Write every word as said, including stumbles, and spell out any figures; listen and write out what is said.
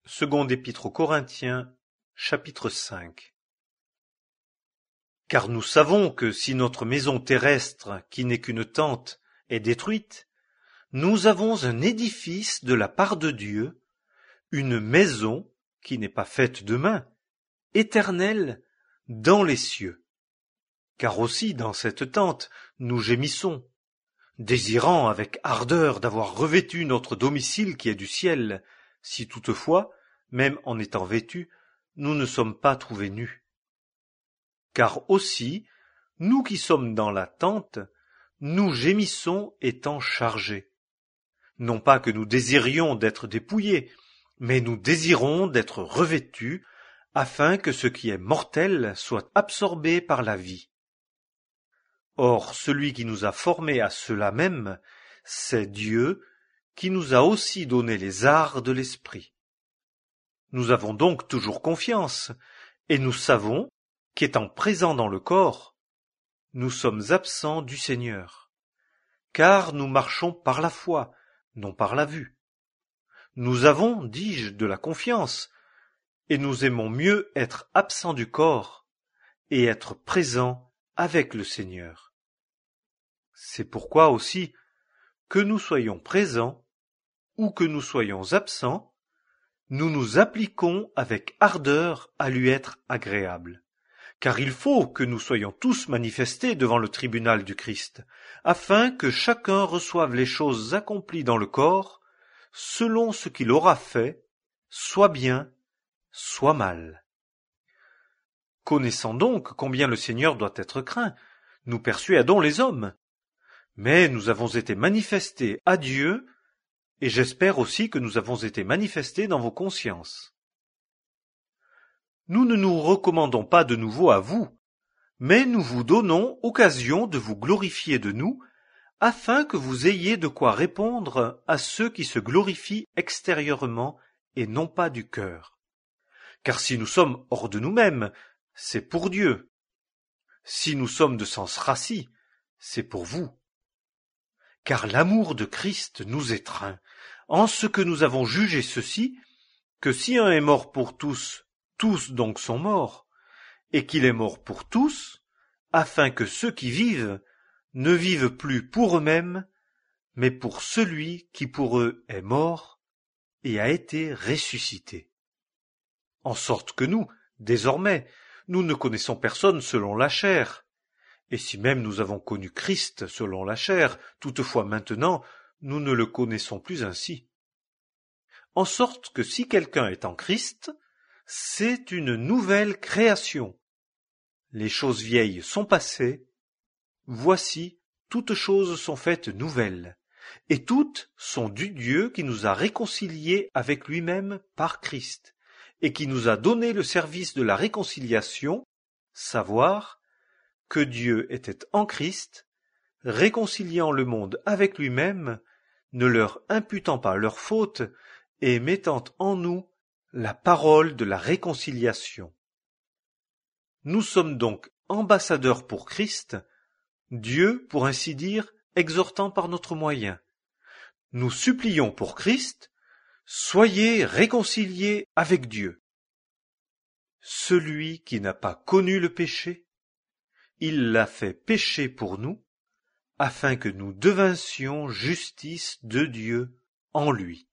Seconde épître aux Corinthiens, chapitre cinq. Car nous savons que si notre maison terrestre, qui n'est qu'une tente, est détruite, nous avons un édifice de la part de Dieu, une maison qui n'est pas faite de main, éternelle dans les cieux. Car aussi dans cette tente nous gémissons, désirant avec ardeur d'avoir revêtu notre domicile qui est du ciel, si toutefois, même en étant vêtus, nous ne sommes pas trouvés nus. Car aussi, nous qui sommes dans la tente, nous gémissons étant chargés. Non pas que nous désirions d'être dépouillés, mais nous désirons d'être revêtus, afin que ce qui est mortel soit absorbé par la vie. Or, celui qui nous a formés à cela même, c'est Dieu, qui nous a aussi donné les arts de l'esprit. Nous avons donc toujours confiance, et nous savons qu'étant présents dans le corps, nous sommes absents du Seigneur, car nous marchons par la foi, non par la vue. Nous avons, dis-je, de la confiance, et nous aimons mieux être absents du corps et être présents avec le Seigneur. C'est pourquoi aussi, que nous soyons présents ou que nous soyons absents, nous nous appliquons avec ardeur à lui être agréables. Car il faut que nous soyons tous manifestés devant le tribunal du Christ, afin que chacun reçoive les choses accomplies dans le corps, selon ce qu'il aura fait, soit bien, soit mal. Connaissant donc combien le Seigneur doit être craint, nous persuadons les hommes. Mais nous avons été manifestés à Dieu, et j'espère aussi que nous avons été manifestés dans vos consciences. Nous ne nous recommandons pas de nouveau à vous, mais nous vous donnons occasion de vous glorifier de nous, afin que vous ayez de quoi répondre à ceux qui se glorifient extérieurement et non pas du cœur. Car si nous sommes hors de nous-mêmes, c'est pour Dieu. Si nous sommes de sens rassis, c'est pour vous. Car l'amour de Christ nous étreint, en ce que nous avons jugé ceci, que si un est mort pour tous, tous donc sont morts, et qu'il est mort pour tous, afin que ceux qui vivent ne vivent plus pour eux-mêmes, mais pour celui qui pour eux est mort et a été ressuscité. En sorte que nous, désormais, nous ne connaissons personne selon la chair, et si même nous avons connu Christ selon la chair, toutefois maintenant, nous ne le connaissons plus ainsi. En sorte que si quelqu'un est en Christ, c'est une nouvelle création. Les choses vieilles sont passées, voici, toutes choses sont faites nouvelles, et toutes sont du Dieu qui nous a réconciliés avec lui-même par Christ, et qui nous a donné le service de la réconciliation, savoir que Dieu était en Christ, réconciliant le monde avec lui-même, ne leur imputant pas leurs fautes, et mettant en nous la parole de la réconciliation. Nous sommes donc ambassadeurs pour Christ, Dieu, pour ainsi dire, exhortant par notre moyen. Nous supplions pour Christ, soyez réconciliés avec Dieu. Celui qui n'a pas connu le péché, il l'a fait pécher pour nous, afin que nous devinssions justice de Dieu en lui.